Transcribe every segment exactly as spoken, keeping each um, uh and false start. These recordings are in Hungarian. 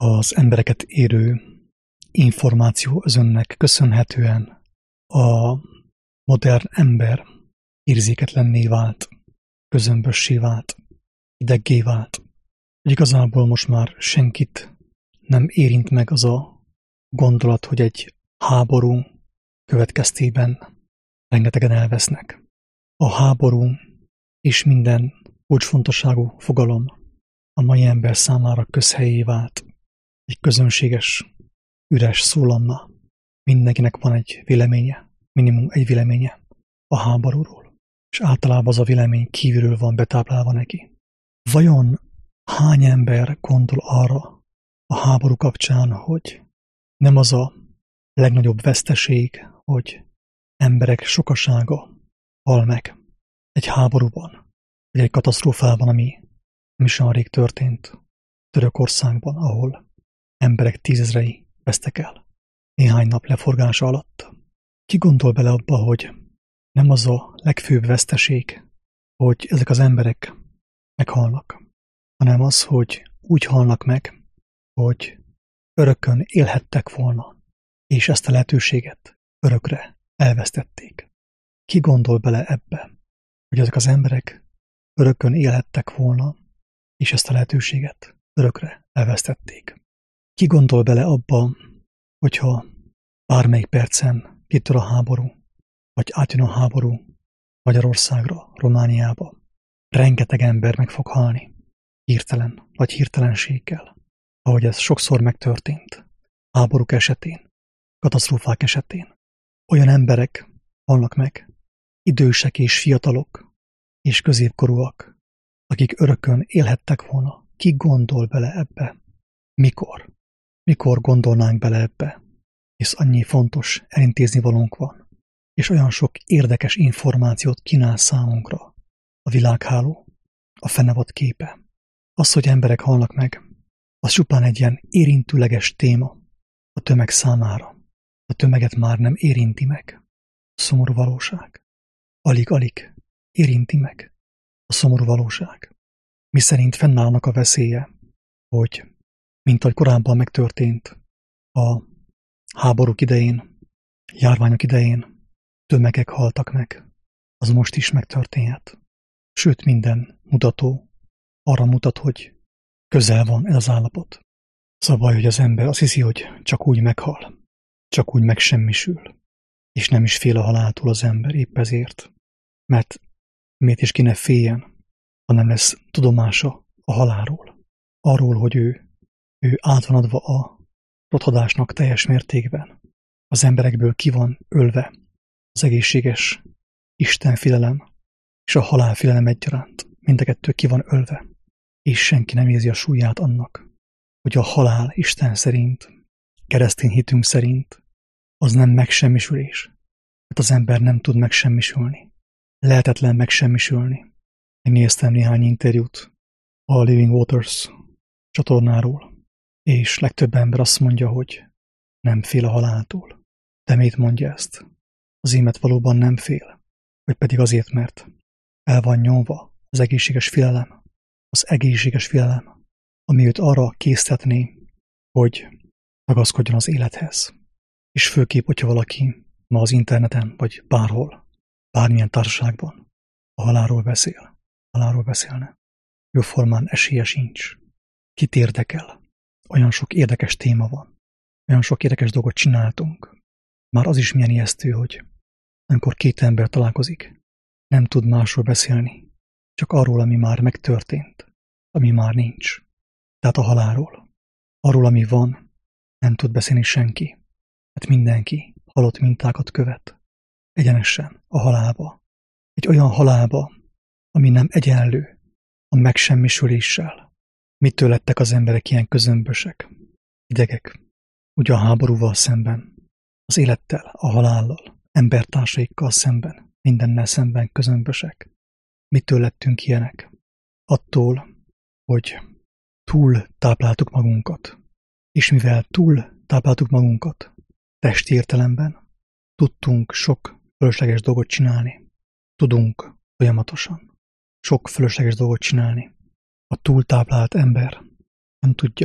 Az embereket érő információ özönnek köszönhetően a modern ember érzéketlenné vált, közömbössé vált, ideggé vált. Hogy igazából most már senkit nem érint meg az a gondolat, hogy egy háború következtében rengetegen elvesznek. A háború és minden kulcsfontosságú fogalom a mai ember számára közhelyé vált. Egy közönséges, üres szólamma. Mindenkinek van egy véleménye, minimum egy véleménye a háborúról, és általában az a vélemény kívülről van betáplálva neki. Vajon hány ember gondol arra a háború kapcsán, hogy nem az a legnagyobb veszteség, hogy emberek sokasága hal meg egy háborúban, vagy egy katasztrófában, ami nem is olyan rég történt Törökországban, ahol emberek tízezrei vesztek el néhány nap leforgása alatt. Ki gondol bele abba, hogy nem az a legfőbb veszteség, hogy ezek az emberek meghalnak, hanem az, hogy úgy halnak meg, hogy örökön élhettek volna, és ezt a lehetőséget örökre elvesztették. Ki gondol bele ebbe, hogy ezek az emberek örökön élhettek volna, és ezt a lehetőséget örökre elvesztették? Ki gondol bele abba, hogyha bármelyik percen kitör a háború, vagy átjön a háború Magyarországra, Romániába, rengeteg ember meg fog halni, hirtelen vagy hirtelenséggel, ahogy ez sokszor megtörtént, háborúk esetén, katasztrófák esetén. Olyan emberek halnak meg, idősek és fiatalok, és középkorúak, akik örökön élhettek volna. Ki gondol bele ebbe? Mikor? Mikor gondolnánk bele ebbe? Hisz annyi fontos elintézni valónk van, és olyan sok érdekes információt kínál számunkra a világháló, a fennevad képe. Az, hogy emberek halnak meg, az csupán egy ilyen érintőleges téma a tömeg számára. A tömeget már nem érinti meg a szomorú valóság. Alig-alig érinti meg a szomorú valóság. Miszerint fennállnak a veszélye, hogy, mint ahogy korábban megtörtént a háborúk idején, járványok idején, tömegek haltak meg. Az most is megtörténhet. Sőt, minden mutató arra mutat, hogy közel van ez az állapot. Az a baj, hogy az ember azt hiszi, hogy csak úgy meghal, csak úgy megsemmisül, és nem is fél a haláltól az ember épp ezért, mert miért is kéne féljen, ha nem lesz tudomása a halálról, arról, hogy ő, ő át van adva a rothadásnak teljes mértékben. Az emberekből ki van ölve az egészséges istenfélelem és a halálfélelem egyaránt. Mind a kettő ki van ölve, és senki nem érzi a súlyát annak, hogy a halál Isten szerint, keresztény hitünk szerint, az nem megsemmisülés. Hát az ember nem tud megsemmisülni. Lehetetlen megsemmisülni. Megnéztem néhány interjút a Living Waters csatornáról, és legtöbb ember azt mondja, hogy nem fél a haláltól. De miért mondja ezt? Az émet valóban nem fél, vagy pedig azért, mert el van nyomva az egészséges félelem, az egészséges félelem, ami őt arra késztetné, hogy ragaszkodjon az élethez. És főképp, hogyha valaki ma az interneten, vagy bárhol, bármilyen társaságban a halálról beszél, halálról beszélne, jóformán esélye sincs. Kit érdekel? Olyan sok érdekes téma van, olyan sok érdekes dolgot csináltunk. Már az is milyen ijesztő, hogy amikor két ember találkozik, nem tud másról beszélni, csak arról, ami már megtörtént, ami már nincs. Tehát a halálról. Arról, ami van, nem tud beszélni senki. Hát mindenki halott mintákat követ. Egyenesen a halálba. Egy olyan halálba, ami nem egyenlő a megsemmisüléssel. Mitől lettek az emberek ilyen közömbösek, idegek? Ugye a háborúval szemben, az élettel, a halállal, embertársaikkal szemben, mindennel szemben közömbösek. Mitől lettünk ilyenek? Attól, hogy túl tápláltuk magunkat. És mivel túl tápláltuk magunkat testi értelemben, tudtunk sok fölösleges dolgot csinálni. Tudunk folyamatosan sok fölösleges dolgot csinálni. A túltáplált ember nem tudja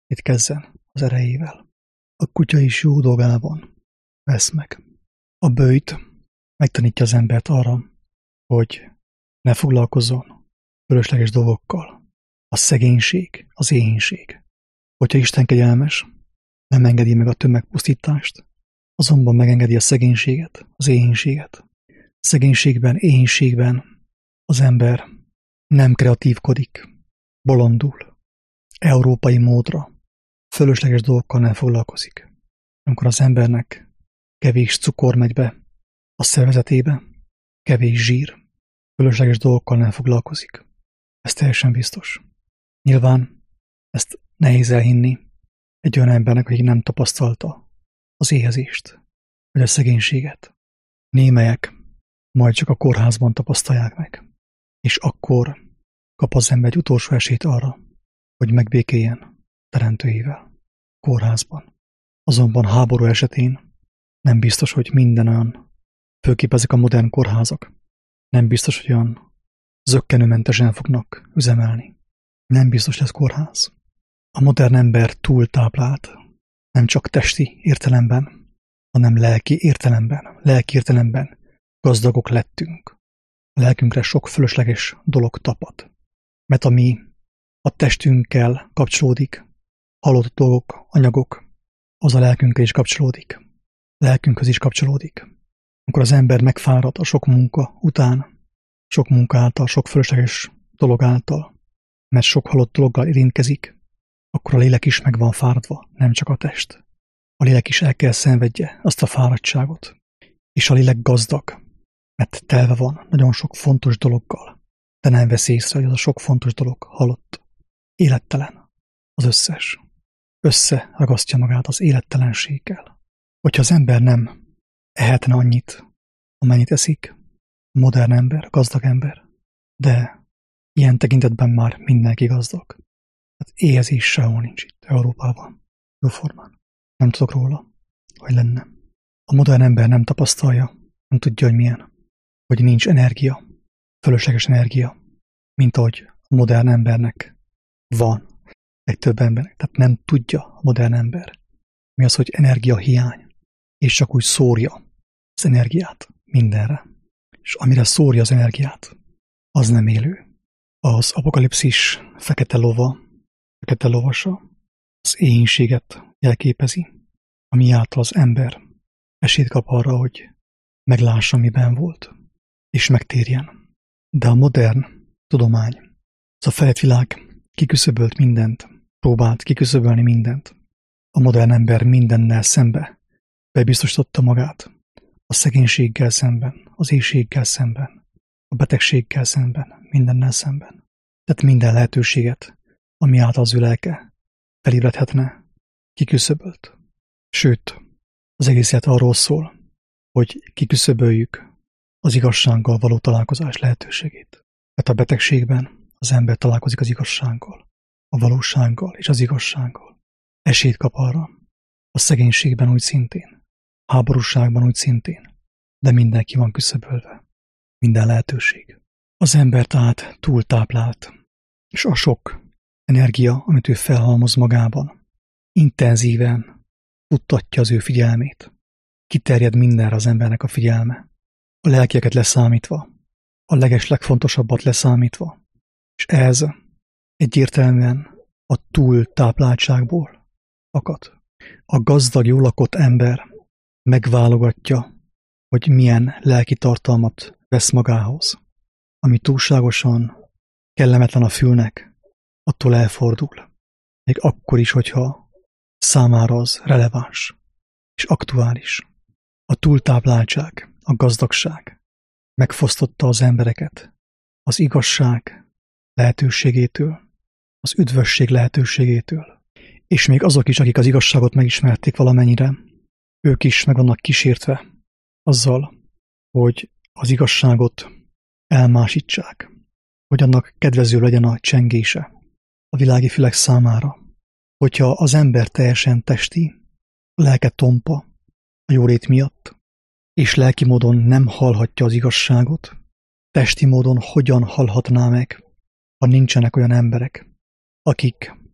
étkezzen az erejével. A kutya is jó dolgában vesz meg. A böjt megtanítja az embert arra, hogy ne foglalkozzon fölösleges dolgokkal. A szegénység, az éhínség. Hogyha Isten kegyelmes, nem engedi meg a tömegpusztítást, azonban megengedi a szegénységet, az éhínséget. Szegénységben, éhínségben az ember nem kreatívkodik, bolondul, európai módra, fölösleges dolgokkal nem foglalkozik. Amikor az embernek kevés cukor megy be a szervezetébe, kevés zsír, fölösleges dolgokkal nem foglalkozik. Ez teljesen biztos. Nyilván ezt nehéz elhinni egy olyan embernek, akik nem tapasztalta az éhezést, vagy a szegénységet. Némelyek majd csak a kórházban tapasztalják meg, és akkor kap az ember egy utolsó esélyt arra, hogy megbékéljen teremtőjével kórházban. Azonban háború esetén nem biztos, hogy minden olyan, főképp ezek a modern kórházak, nem biztos, hogy olyan zökkenőmentesen fognak üzemelni. Nem biztos lesz kórház. A modern ember túltáplált, nem csak testi értelemben, hanem lelki értelemben. Lelki értelemben gazdagok lettünk. A lelkünkre sok fölösleges dolog tapad. Mert ami a testünkkel kapcsolódik, halott dolgok, anyagok, az a lelkünkkel is kapcsolódik. Lelkünkhöz is kapcsolódik. Amikor az ember megfárad a sok munka után, sok munka által, sok fölösleges dolog által, mert sok halott dologgal érintkezik, akkor a lélek is meg van fáradva, nem csak a test. A lélek is el kell szenvedje azt a fáradtságot. És a lélek gazdag, mert telve van nagyon sok fontos dologgal, de nem vesz észre, hogy az a sok fontos dolog halott. Élettelen az összes. Összeragasztja magát az élettelenséggel. Hogyha az ember nem ehetne annyit, amennyit eszik, a modern ember, gazdag ember, de ilyen tekintetben már mindenki gazdag. Hát éhezés sehol nincs itt Európában, jóformán. Nem tudok róla, hogy lenne. A modern ember nem tapasztalja, nem tudja, hogy milyen, hogy nincs energia, fölösleges energia, mint ahogy a modern embernek van, legtöbb embernek. Tehát nem tudja a modern ember, mi az, hogy energiahiány, és csak úgy szórja az energiát mindenre. És amire szórja az energiát, az nem élő. Az apokalipszis fekete lova, fekete lovasa az éhínséget jelképezi, ami által az ember esélyt kap arra, hogy meglássa, miben volt, és megtérjen. De a modern tudomány, az a fejlett világ kiküszöbölt mindent, próbált kiküszöbölni mindent. A modern ember mindennel szembe bebiztosította magát, a szegénységgel szemben, az éhséggel szemben, a betegséggel szemben, mindennel szemben. Tehát minden lehetőséget, ami által az ő lelke felébredhetne, kiküszöbölt. Sőt, az egész élet arról szól, hogy kiküszöböljük az igazsággal való találkozás lehetőségét. Tehát a betegségben az ember találkozik az igazsággal, a valósággal és az igazsággal. Esélyt kap arra, a szegénységben úgy szintén, háborúságban úgy szintén, de mindenki van küszöbölve. Minden lehetőség. Az ember tehát túltáplált, és a sok energia, amit ő felhalmoz magában, intenzíven futtatja az ő figyelmét. Kiterjed mindenre az embernek a figyelme, a lelkieket leszámítva, a leges legfontosabbat leszámítva, és ez egyértelműen a túltápláltságból fakad. A gazdag, jól lakott ember megválogatja, hogy milyen lelki tartalmat vesz magához, ami túlságosan kellemetlen a fülnek, attól elfordul. Még akkor is, hogyha számára az releváns és aktuális. A túltápláltság, a gazdagság megfosztotta az embereket az igazság lehetőségétől, az üdvösség lehetőségétől. És még azok is, akik az igazságot megismerték valamennyire, ők is meg vannak kísértve azzal, hogy az igazságot elmásítsák, hogy annak kedvező legyen a csengése a világi fülek számára. Hogyha az ember teljesen testi, a lelke tompa a jólét miatt, és lelki módon nem hallhatja az igazságot, testi módon hogyan hallhatná meg, ha nincsenek olyan emberek, akik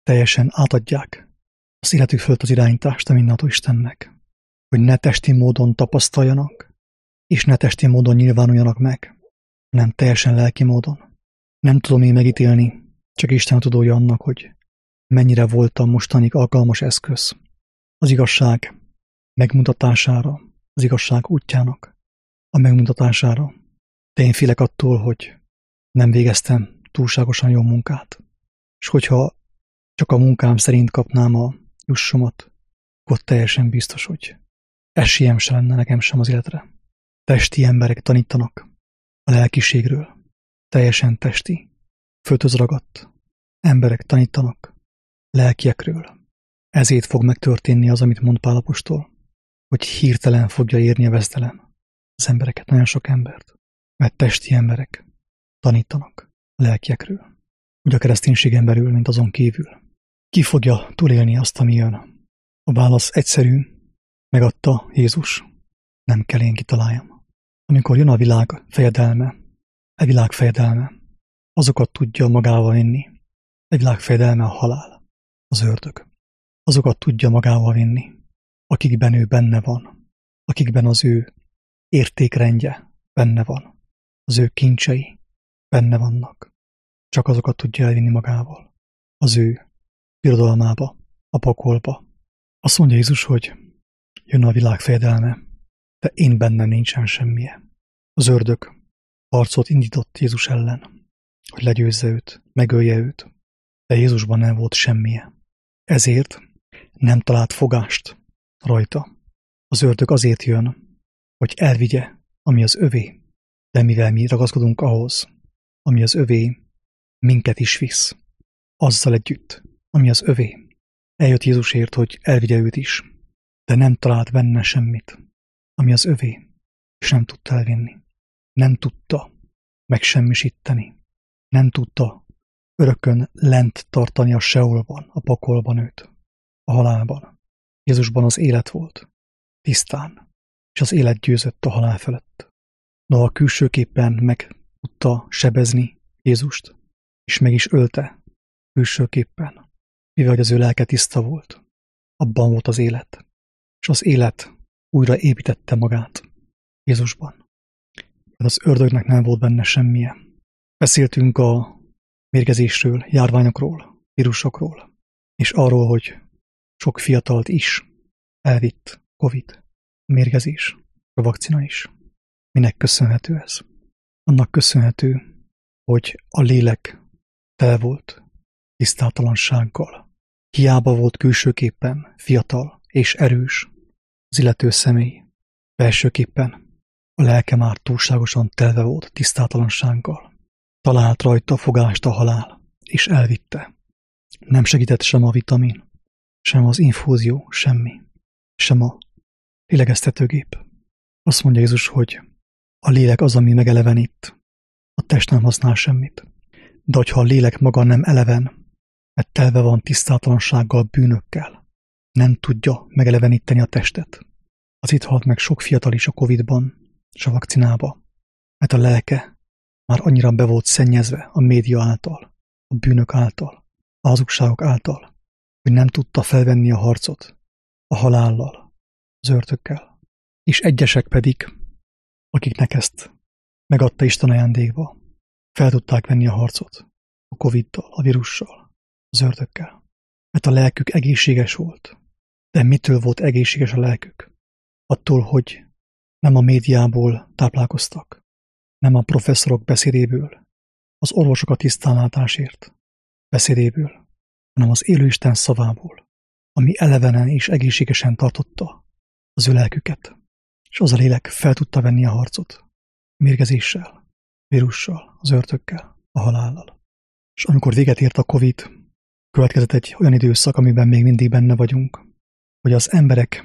teljesen átadják az életük fölött az irányítást a mindenható Istennek, hogy ne testi módon tapasztaljanak, és ne testi módon nyilvánuljanak meg, hanem teljesen lelki módon. Nem tudom én megítélni, csak Isten tudója annak, hogy mennyire volt a mostanig alkalmas eszköz az igazság megmutatására, az igazság útjának a megmutatására. De én félek attól, hogy nem végeztem túlságosan jó munkát, és hogyha csak a munkám szerint kapnám a jussomat, akkor teljesen biztos, hogy esélyem se lenne nekem sem az életre. Testi emberek tanítanak a lelkiségről, teljesen testi, földhöz ragadt emberek tanítanak lelkiekről. Ezért fog megtörténni az, amit mond Pál apostol, hogy hirtelen fogja érni a veszdelem az embereket, nagyon sok embert, mert testi emberek tanítanak a lelkiekről. Úgy a kereszténységen belül, mint azon kívül. Ki fogja túlélni azt, ami jön? A válasz egyszerű, megadta Jézus, nem kell én kitaláljam. Amikor jön a világ fejedelme, a világ fejedelme, azokat tudja magával vinni. A világ fejedelme a halál, az ördög. Azokat tudja magával vinni, akikben ő benne van, akikben az ő értékrendje benne van, az ő kincsei benne vannak. Csak azokat tudja elvinni magával, az ő birodalmába, a pokolba. Azt mondja Jézus, hogy jön a világ fejedelme, de én bennem nincsen semmije. Az ördög harcot indított Jézus ellen, hogy legyőzze őt, megölje őt, de Jézusban nem volt semmije. Ezért nem talált fogást rajta. Az ördög azért jön, hogy elvigye, ami az övé, de mivel mi ragaszkodunk ahhoz, ami az övé, minket is visz. Azzal együtt, ami az övé. Eljött Jézusért, hogy elvigye őt is, de nem talált benne semmit, ami az övé, és nem tudta elvinni. Nem tudta megsemmisíteni. Nem tudta örökön lent tartani a Seolban, a pokolban őt, a halálban. Jézusban az élet volt, tisztán, és az élet győzött a halál felett. Noha külsőképpen meg tudta sebezni Jézust, és meg is ölte külsőképpen, mivel az ő lelke tiszta volt. Abban volt az élet, és az élet újra építette magát Jézusban. Az ördögnek nem volt benne semmije. Beszéltünk a mérgezésről, járványokról, vírusokról, és arról, hogy sok fiatalt is elvitt Covid, a mérgezés, a vakcina is. Minek köszönhető ez? Annak köszönhető, hogy a lélek tele volt tisztátalansággal. Hiába volt külsőképpen fiatal és erős az illető személy, belsőképpen a lelke már túlságosan telve volt tisztátalansággal. Talált rajta fogást a halál, és elvitte. Nem segített sem a vitamin, sem az infúzió, semmi, sem a lélegeztetőgép. Azt mondja Jézus, hogy a lélek az, ami megelevenít. A test nem használ semmit. De hogyha a lélek maga nem eleven, mert telve van tisztátalansággal, bűnökkel, nem tudja megeleveníteni a testet. Az itt halt meg sok fiatal is a Covidban és a vakcinába, mert a lelke már annyira be volt szennyezve a média által, a bűnök által, a hazugságok által, hogy nem tudta felvenni a harcot a halállal, az ördögkel. És egyesek pedig, akiknek ezt megadta Isten ajándékba, fel tudták venni a harcot a Coviddal, a vírussal, az ördögkel. Mert a lelkük egészséges volt. De mitől volt egészséges a lelkük? Attól, hogy nem a médiából táplálkoztak, nem a professzorok beszédéből, az orvosok a tisztánlátásért beszédéből, hanem az élő Isten szavából, ami elevenen és egészségesen tartotta az ő lelküket. És az a lélek fel tudta venni a harcot a mérgezéssel, vírussal, az ördögkel, a halállal. És amikor véget ért a Covid, következett egy olyan időszak, amiben még mindig benne vagyunk, hogy az emberek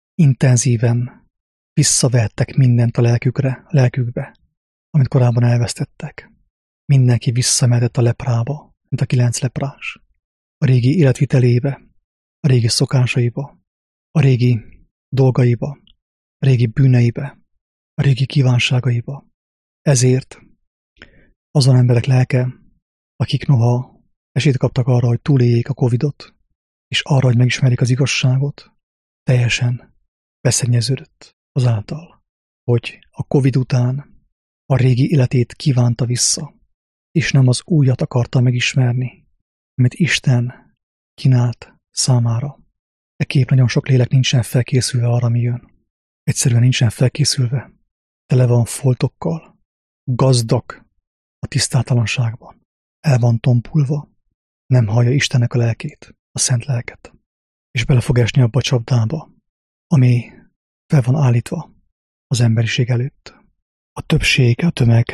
intenzíven visszavehettek mindent a lelkükre, a lelkükbe, amit korábban elvesztettek. Mindenki visszamehetett a leprába, mint a kilenc leprás, a régi életvitelébe, a régi szokásaiba, a régi dolgaiba, a régi bűneibe, a régi kívánságaiba. Ezért azon emberek lelke, akik noha esélyt kaptak arra, hogy túléljék a Covidot, és arra, hogy megismerjék az igazságot, teljesen beszennyeződött azáltal, hogy a Covid után a régi életét kívánta vissza, és nem az újat akarta megismerni, amit Isten kínált számára. E kép nagyon sok lélek nincsen felkészülve arra, mi jön. Egyszerűen nincsen felkészülve. Tele van foltokkal, gazdag a tisztátalanságban. El van tompulva, nem hallja Istennek a lelkét, a szent lelket. És bele fog esni abba a csapdába, ami fel van állítva az emberiség előtt. A többség, a tömeg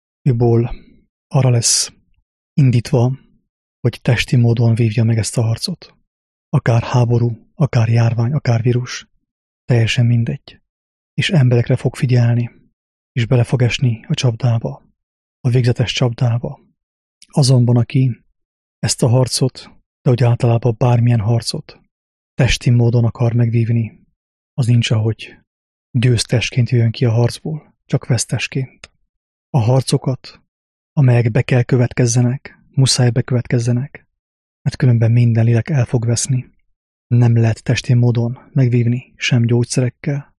őból arra lesz indítva, hogy testi módon vívja meg ezt a harcot. Akár háború, akár járvány, akár vírus, teljesen mindegy. És emberekre fog figyelni, és bele fog esni a csapdába, a végzetes csapdába. Azonban, aki ezt a harcot, de úgy általában bármilyen harcot testi módon akar megvívni, az nincs, ahogy győztesként jöjjön ki a harcból, csak vesztesként. A harcokat, amelyek be kell következzenek, muszáj bekövetkezzenek, mert különben minden lélek el fog veszni. Nem lehet testi módon megvívni sem gyógyszerekkel,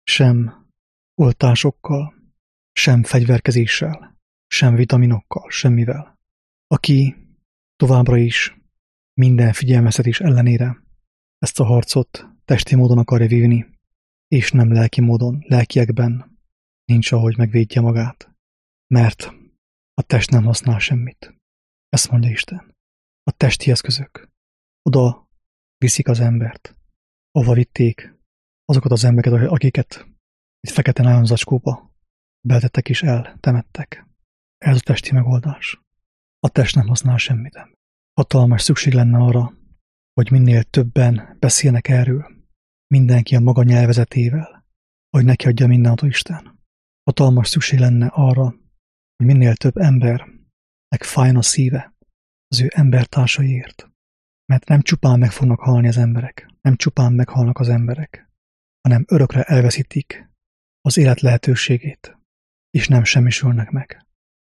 sem oltásokkal, sem fegyverkezéssel, sem vitaminokkal, semmivel. Aki továbbra is minden figyelmeztetés ellenére ezt a harcot testi módon akarja vívni, és nem lelki módon, lelkiekben nincs, ahogy megvédje magát, mert a test nem használ semmit. Ezt mondja Isten. A testi eszközök oda viszik az embert, ahova vitték azokat az embereket, akiket egy fekete nájlonzacskóba beltettek és eltemettek. Ez a testi megoldás. A test nem használ semmit. Hatalmas szükség lenne arra, hogy minél többen beszélnek erről, mindenki a maga nyelvezetével, hogy neki adja mindent Isten. Hatalmas szükség lenne arra, hogy minél több embernek fájjon a szíve az ő embertársaiért. Mert nem csupán meg fognak halni az emberek, nem csupán meghalnak az emberek, hanem örökre elveszítik az élet lehetőségét, és nem semmisülnek meg.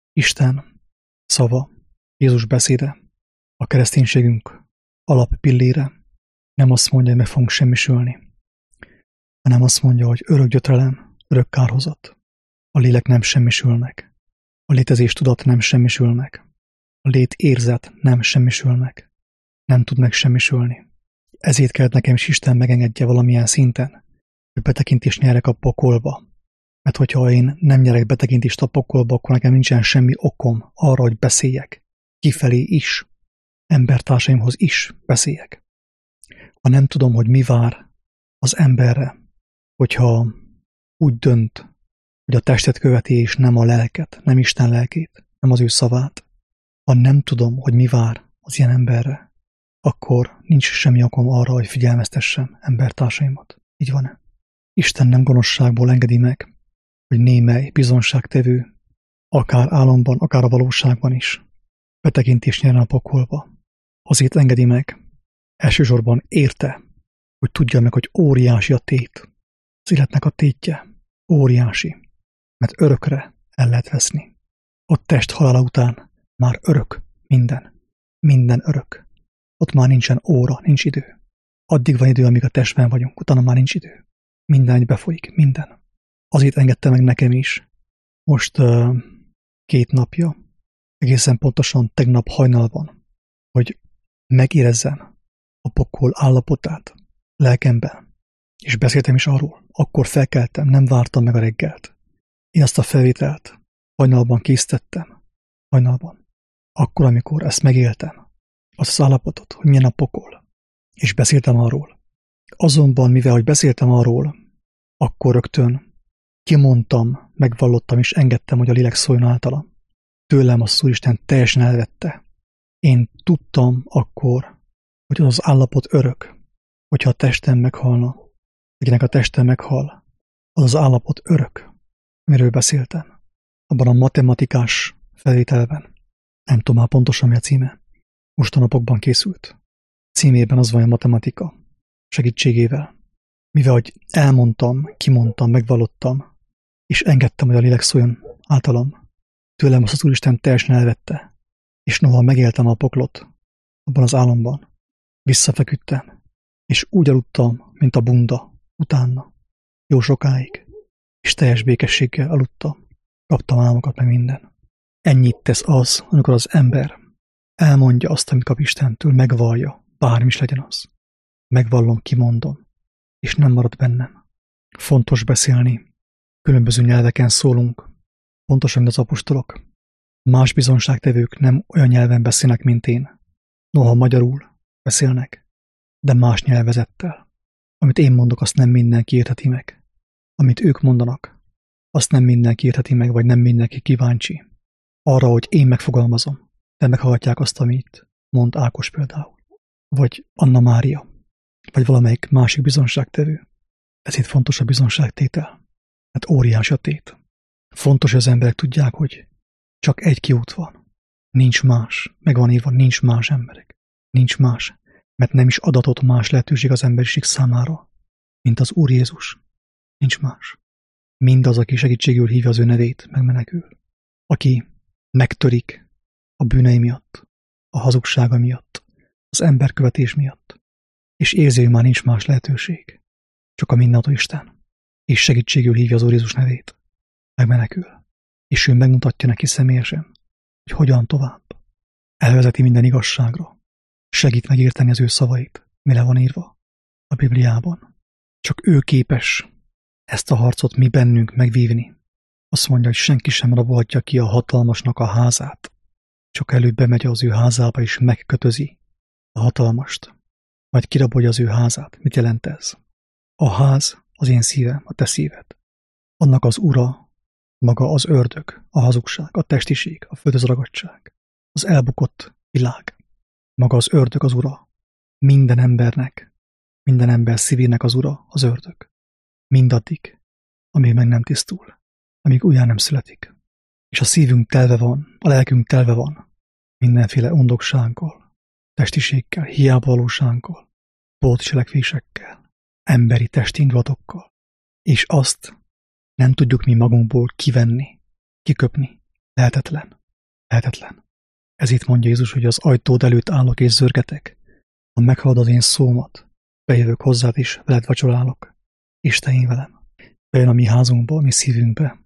Isten szava, Jézus beszéde, a kereszténységünk alappillére nem azt mondja, hogy meg fogunk semmisülni, hanem azt mondja, hogy örök gyötrelem, örök kárhozat. A lélek nem semmisül meg. A létezés tudat nem semmisül meg. A lét érzet nem semmisül meg. Nem tud megsemmisülni. Ezért kellett nekem is Isten megengedje valamilyen szinten, hogy betekintést nyerek a pokolba. Mert hogyha én nem nyerek betekintést a pokolba, akkor nekem nincsen semmi okom arra, hogy beszéljek. Kifelé is. Embertársaimhoz is beszéljek. Ha nem tudom, hogy mi vár az emberre, hogyha úgy dönt, hogy a testet követi, és nem a lelket, nem Isten lelkét, nem az ő szavát, ha nem tudom, hogy mi vár az ilyen emberre, akkor nincs semmi okom arra, hogy figyelmeztessem embertársaimat. Így van-e? Isten nem gonoszságból engedi meg, hogy némely bizonságtevő, akár álomban, akár a valóságban is, betekintést nyerne a pokolba. Azért engedi meg, elsősorban érte, hogy tudja meg, hogy óriási a tét. Az életnek a tétje óriási, mert örökre el lehet veszni. A test halála után már örök minden. Minden örök. Ott már nincsen óra, nincs idő. Addig van idő, amíg a testben vagyunk, utána már nincs idő. Minden egy befolyik, minden. Azért engedte meg nekem is. Most uh, két napja, egészen pontosan tegnap hajnalban, hogy megérezzem a pokol állapotát lelkemben. És beszéltem is arról. Akkor felkeltem, nem vártam meg a reggelt. Én azt a felvételt hajnalban készítettem. Hajnalban. Akkor, amikor ezt megéltem, azt az állapotot, hogy milyen a pokol. És beszéltem arról. Azonban, mivel hogy beszéltem arról, akkor rögtön kimondtam, megvallottam és engedtem, hogy a lélek szóljon általam. Tőlem a Úristen teljesen elvette. Én tudtam akkor, hogy az az állapot örök, hogyha a testem meghalna, akinek a testem meghal, az az állapot örök, amiről beszéltem. Abban a matematikás felvételben. Nem tudom már pontosan, mi a címe. Mostanapokban készült. Címében az van, a matematika segítségével. Mivel, hogy elmondtam, kimondtam, megvallottam, és engedtem, hogy a lélek szóljon általam. Tőlem azt az Úristen teljesen elvette, és noha megéltem a poklot, abban az álomban. Visszafeküdtem, és úgy aludtam, mint a bunda, utána, jó sokáig, és teljes békességgel aludtam, kaptam álmokat meg minden. Ennyit tesz az, amikor az ember elmondja azt, amit kap Istentől, megvallja, bármi is legyen az. Megvallom, kimondom, és nem marad bennem. Fontos beszélni, különböző nyelveken szólunk, pontosan, mint az apostolok. Más bizonságtevők nem olyan nyelven beszélnek, mint én. Noha magyarul beszélnek, de más nyelvezettel. Amit én mondok, azt nem mindenki értheti meg. Amit ők mondanak, azt nem mindenki értheti meg, vagy nem mindenki kíváncsi. Arra, hogy én megfogalmazom, de meghallgatják azt, amit mond Ákos például. Vagy Anna Mária, vagy valamelyik másik bizonságtevő. Ezért fontos a bizonságtétel. Hát óriási a tét. Fontos, hogy az emberek tudják, hogy csak egy kiút van. Nincs más. Meg van írva, nincs más emberek. Nincs más. Mert nem is adatott más lehetőség az emberiség számára, mint az Úr Jézus. Nincs más. Mindaz, aki segítségül hívja az ő nevét, megmenekül. Aki megtörik a bűnei miatt, a hazugsága miatt, az emberkövetés miatt, és érzi, hogy már nincs más lehetőség, csak a mindenható Isten, és segítségül hívja az Úr Jézus nevét, megmenekül, és ő megmutatja neki személyesen, hogy hogyan tovább. Elvezeti minden igazságra, segít megérteni az ő szavait, mire van írva a Bibliában. Csak ő képes ezt a harcot mi bennünk megvívni. Azt mondja, hogy senki sem rabolhatja ki a hatalmasnak a házát, csak előbb bemegy az ő házába és megkötözi a hatalmast, majd kirabolja az ő házát. Mit jelent ez? A ház az én szívem, a te szíved. Annak az ura maga az ördög, a hazugság, a testiség, a földhöz ragadtság, az elbukott világ. Maga az ördög az ura. Minden embernek, minden ember szívének az ura az ördög. Mindaddig, amíg meg nem tisztul, amíg újjá nem születik. És a szívünk telve van, a lelkünk telve van mindenféle undoksággal, testiséggel, hiábavalósággal, pótcselekvésekkel, emberi testi indulatokkal, és azt nem tudjuk mi magunkból kivenni, kiköpni. Lehetetlen. Lehetetlen. Ezért mondja Jézus, hogy az ajtód előtt állok és zörgetek. Ha meghallod az én szómat, bejövök hozzád és veled vacsorálok, és te én velem. Bejön a mi házunkba, a mi szívünkbe,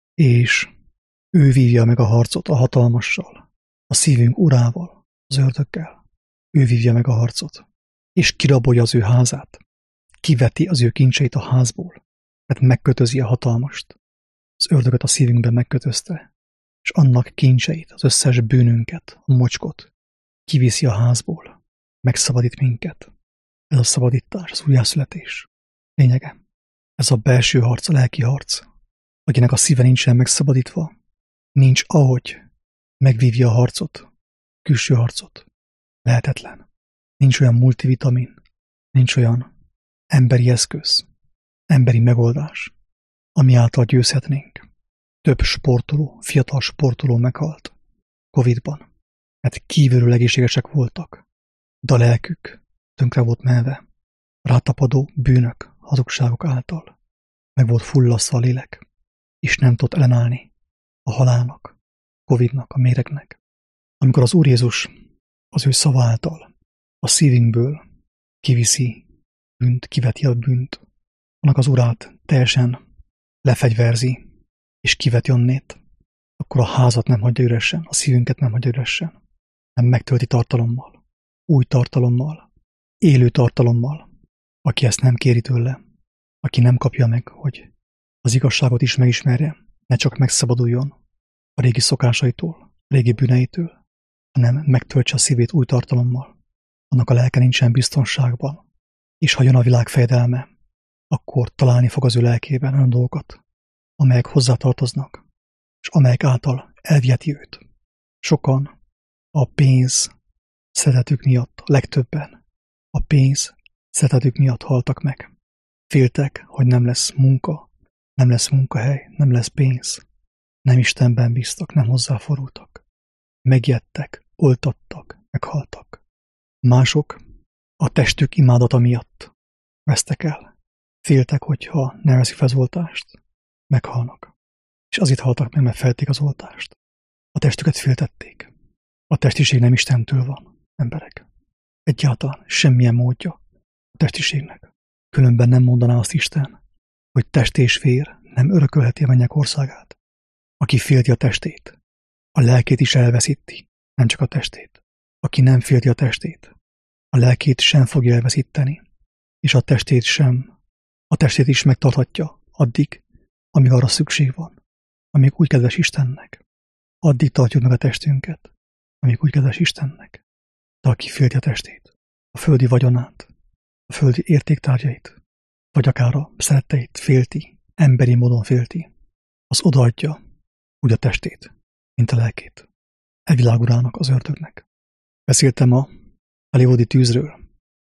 és ő vívja meg a harcot a hatalmassal, a szívünk urával, az ördöggel. Ő vívja meg a harcot, és kirabolja az ő házát, kiveti az ő kincseit a házból, mert megkötözi a hatalmast. Az ördögöt a szívünkben megkötözte, és annak kincseit, az összes bűnünket, a mocskot kiviszi a házból, megszabadít minket. Ez a szabadítás, az újjászületés lényege. Ez a belső harc, a lelki harc. Akinek a szíve nincsen megszabadítva, nincs ahogy megvívja a harcot, külső harcot. Lehetetlen. Nincs olyan multivitamin, nincs olyan emberi eszköz, emberi megoldás, ami által győzhetnénk. Több sportoló, fiatal sportoló meghalt Covidban, mert kívülről egészségesek voltak, de a lelkük tönkre volt menve, rátapadó bűnök, hazugságok által. Meg volt fullasztva a lélek, és nem tudott ellenállni a halálnak, Covidnak, a méregnek. Amikor az Úr Jézus az ő szava által a szívünkből kiviszi bűnt, kiveti a bűnt, annak az urát teljesen lefegyverzi, és kiveti onnét, akkor a házat nem hagyja üresen, a szívünket nem hagyja üresen, nem megtölti tartalommal, új tartalommal, élő tartalommal, aki ezt nem kéri tőle, aki nem kapja meg, hogy az igazságot is megismerje, ne csak megszabaduljon a régi szokásaitól, a régi bűneitől, hanem megtöltse a szívét új tartalommal. Annak a lelke nincsen biztonságban, és ha jön a világ fejedelme, akkor találni fog az ő lelkében olyan dolgokat, amelyek hozzátartoznak, és amelyek által elviheti őt. Sokan a pénz szeretetük miatt, a legtöbben a pénz szeretetük miatt haltak meg. Féltek, hogy nem lesz munka, nem lesz munkahely, nem lesz pénz. Nem Istenben bíztak, nem hozzáforultak. Megijedtek, oltattak, meghaltak. Mások a testük imádata miatt vesztek el. Féltek, hogyha nem veszik fel az oltást, meghalnak. És azért haltak meg, mert felték az oltást. A testüket féltették. A testiség nem Istentől van, emberek. egyáltalán semmilyen módja a testiségnek. Különben nem mondaná azt Isten, hogy test és vér nem örökölheti a mennyek országát. Aki félti a testét, a lelkét is elveszíti, nem csak a testét. Aki nem félti a testét, a lelkét sem fogja elveszíteni, és a testét sem, a testét is megtarthatja addig, amíg arra szükség van, amíg úgy kedves Istennek. Addig tartjuk meg a testünket, amíg úgy kedves Istennek. De aki félti a testét, a földi vagyonát, a földi értéktárgyait, vagy akár a szeretteit félti, emberi módon félti, az odaadja úgy a testét, mint a lelkét. E világurának, az ördögnek. Beszéltem a hollywoodi tűzről.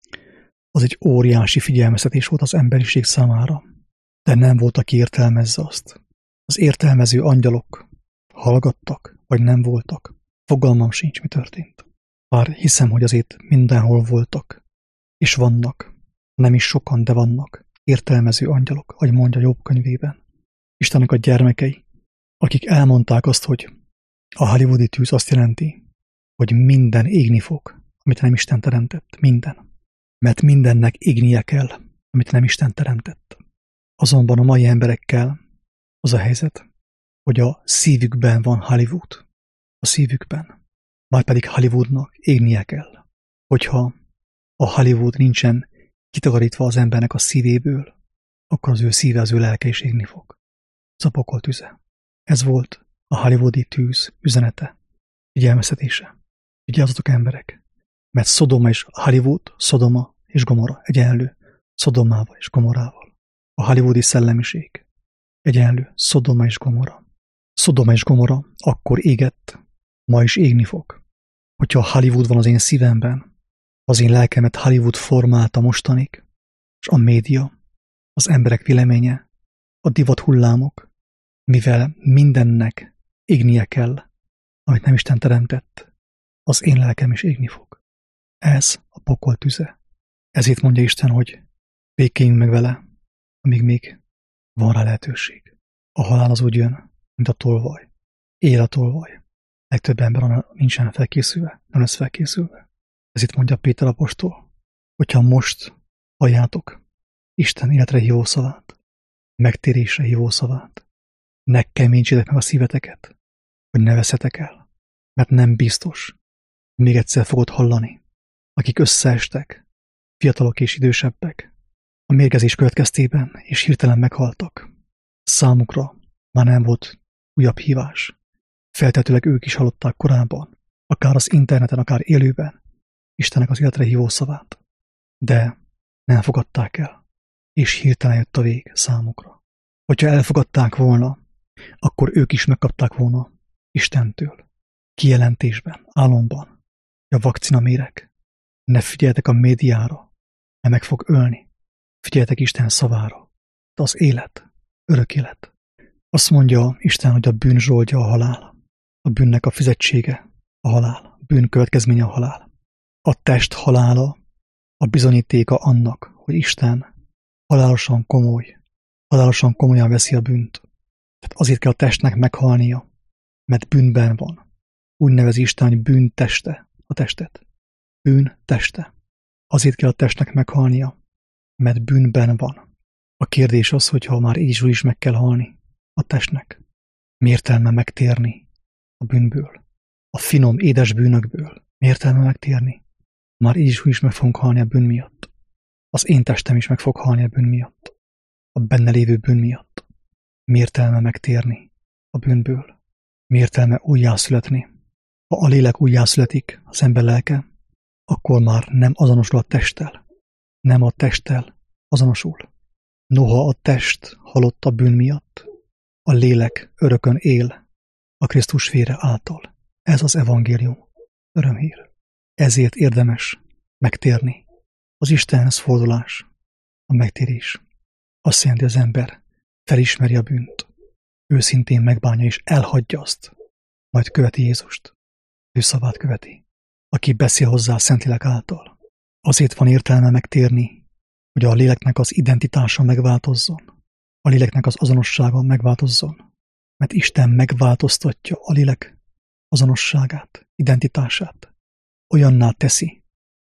Az egy óriási figyelmeztetés volt az emberiség számára, de nem volt, aki értelmezze azt. Az értelmező angyalok hallgattak, vagy nem voltak. Fogalmam sincs, mi történt. Bár hiszem, hogy azért mindenhol voltak, és vannak, nem is sokan, de vannak értelmező angyalok, ahogy mondja Jobb könyvében. Istennek a gyermekei, akik elmondták azt, hogy a hollywoodi tűz azt jelenti, hogy minden égni fog, amit nem Isten teremtett. Minden. Mert mindennek égnie kell, amit nem Isten teremtett. Azonban a mai emberekkel az a helyzet, hogy a szívükben van Hollywood. A szívükben. Már pedig Hollywoodnak égnie kell. Hogyha a Hollywood nincsen kitakarítva az embernek a szívéből, akkor az ő szíve, az ő lelke is égni fog. Ez a pokol tüze. Ez volt a hollywoodi tűz üzenete, figyelmeztetése. Vigyázzatok emberek, mert Szodoma és Hollywood, Szodoma és Gomorra egyenlő Szodomával és Gomorrával. A hollywoodi szellemiség egyenlő Szodoma és Gomorra. Szodoma és Gomorra akkor égett, ma is égni fog. Hogyha Hollywood van az én szívemben, az én lelkemet Hollywood formálta mostanig, és a média, az emberek véleménye, a divat hullámok, mivel mindennek égnie kell, amit nem Isten teremtett, az én lelkem is égni fog. Ez a pokol tüze. Ezért mondja Isten, hogy békéljünk meg vele, amíg még van rá lehetőség. A halál az úgy jön, mint a tolvaj. Él a tolvaj. Legtöbb ember nincsen felkészülve, nem lesz felkészülve. Ezért mondja Péter apostol, hogyha most halljátok Isten életre hívó szavát, megtérésre hívó szavát, ne keményítsétek meg a szíveteket, hogy ne veszetek el, mert nem biztos, hogy még egyszer fogod hallani, akik összeestek, fiatalok és idősebbek, a mérgezés következtében és hirtelen meghaltak. Számukra már nem volt újabb hívás. Feltetőleg ők is hallották korábban, akár az interneten, akár élőben, Istennek az életre hívó szavát. De nem fogadták el, és hirtelen jött a vég számukra. Hogyha elfogadták volna, akkor ők is megkapták volna Istentől. Kijelentésben, álomban, a vakcina méreg. Ne figyeljetek a médiára, mert meg fog ölni. Figyeljetek Isten szavára. De az élet, örök élet. Azt mondja Isten, hogy a bűn zsoldja a halál. A bűnnek a fizetsége a halál. A bűn következménye a halál. A test halála a bizonyítéka annak, hogy Isten halálosan komoly, halálosan komolyan veszi a bűnt. Tehát azért kell a testnek meghalnia, mert bűnben van. Úgy nevezi Isten, hogy bűnteste a testet. Bűn teste. Azért kell a testnek meghalnia, mert bűnben van. A kérdés az, hogy ha már így is, úgy is meg kell halni a testnek, mi értelme megtérni a bűnből, a finom, édes bűnökből. Mi értelme megtérni? Már így is, úgy is meg fogunk halni a bűn miatt. Az én testem is meg fog halni a bűn miatt. A benne lévő bűn miatt. Mi értelme megtérni a bűnből? Mi értelme újjászületni? Ha a lélek újjászületik, az ember lelke, akkor már nem azonosul a testtel. Nem a testtel azonosul. Noha a test halott a bűn miatt, a lélek örökön él a Krisztus vére által. Ez az evangélium, örömhír. Ezért érdemes megtérni. Az Istenhez fordulás, a megtérés. Azt jelenti, az ember felismeri a bűnt, őszintén megbánja és elhagyja azt, majd követi Jézust. Ő szavát követi, aki beszél hozzá a Szentlélek által. Azért van értelme megtérni, hogy a léleknek az identitása megváltozzon, a léleknek az azonossága megváltozzon, mert Isten megváltoztatja a lélek azonosságát, identitását, olyanná teszi,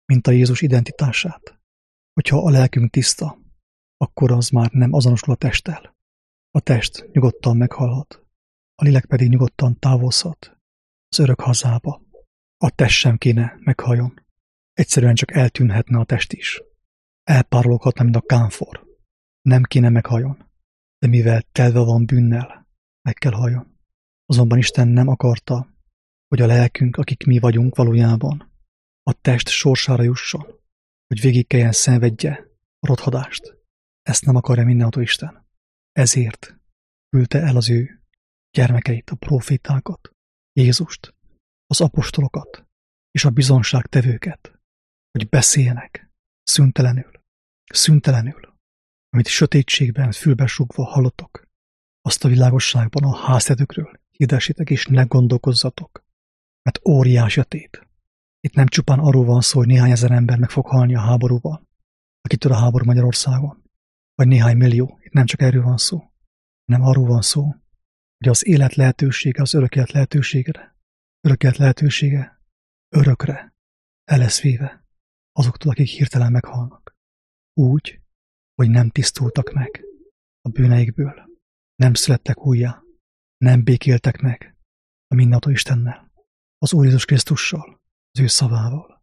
mint a Jézus identitását. Hogyha a lelkünk tiszta, akkor az már nem azonosul a testtel. A test nyugodtan meghalhat, a lélek pedig nyugodtan távozhat az örök hazába. A test sem kéne meghaljon. Egyszerűen csak eltűnhetne a test is. Elpárologhatna, mint a kámfor. Nem kéne meghaljon, de mivel telve van bűnnel, meg kell haljon. Azonban Isten nem akarta, hogy a lelkünk, akik mi vagyunk valójában, a test sorsára jusson, hogy végig kelljen szenvedje a rothadást. Ezt nem akarja mindenható Isten. Ezért küldte el az ő gyermekeit, a profétákat, Jézust, az apostolokat és a bizonságtevőket, hogy beszéljenek szüntelenül, szüntelenül, amit sötétségben fülbesugva hallottok, azt a világosságban a háztetőkről hirdessétek és ne gondolkozzatok, mert óriási a tét. Itt nem csupán arról van szó, hogy néhány ezer ember meg fog halni a háborúban, akitől a háború Magyarországon, vagy néhány millió, itt nem csak erről van szó, hanem arról van szó, hogy az élet lehetősége, az örök élet lehetőségre, örök élet lehetősége örökre el lesz véve azoktól, akik hirtelen meghalnak. Úgy, hogy nem tisztultak meg a bűneikből, nem születtek újjá, nem békéltek meg a mindenható Istennel, az Úr Jézus Krisztussal, az ő szavával.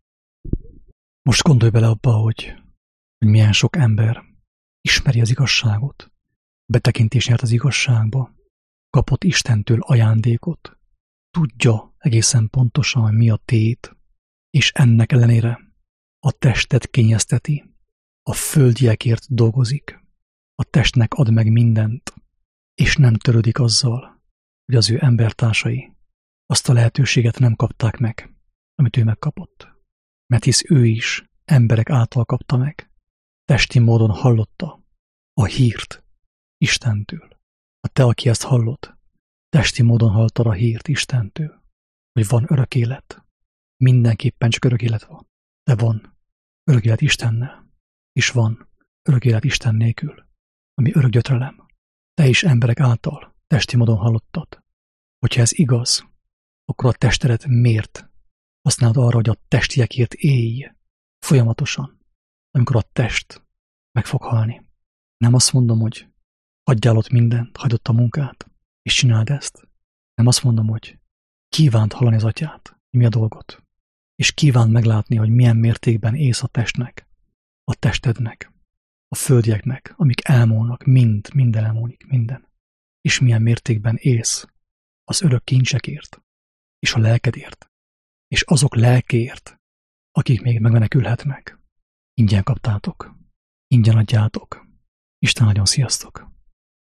Most gondolj bele abba, hogy, hogy milyen sok ember ismeri az igazságot, betekintés nyert az igazságba, kapott Istentől ajándékot, tudja egészen pontosan, hogy mi a tét, és ennek ellenére a testet kényezteti, a földiekért dolgozik, a testnek ad meg mindent, és nem törődik azzal, hogy az ő embertársai azt a lehetőséget nem kapták meg, amit ő megkapott. Mert hisz ő is emberek által kapta meg, testi módon hallotta a hírt Istentől. A te, aki ezt hallod, testi módon hallottad a hírt Istentől, hogy van örök élet. Mindenképpen csak örök élet van, de van örök élet Istennel, és van örök élet Isten nélkül, ami örök gyötrelem. Te is emberek által testi módon hallottad. Hogyha ez igaz, akkor a testedet miért használod arra, hogy a testiekért élj folyamatosan, amikor a test meg fog halni. Nem azt mondom, hogy hagyjál ott mindent, hagyd ott a munkát, és csináld ezt. Nem azt mondom, hogy kívánt hallani az atyát, hogy mi a dolgot, és kívánt meglátni, hogy milyen mértékben élsz a testnek, a testednek, a földieknek, amik elmúlnak, mind, minden elmúlik, minden. És milyen mértékben élsz az örök kincsekért, és a lelkedért, és azok lelkéért, akik még megmenekülhetnek. Ingyen kaptátok, ingyen adjátok. Isten nagyon sziasztok!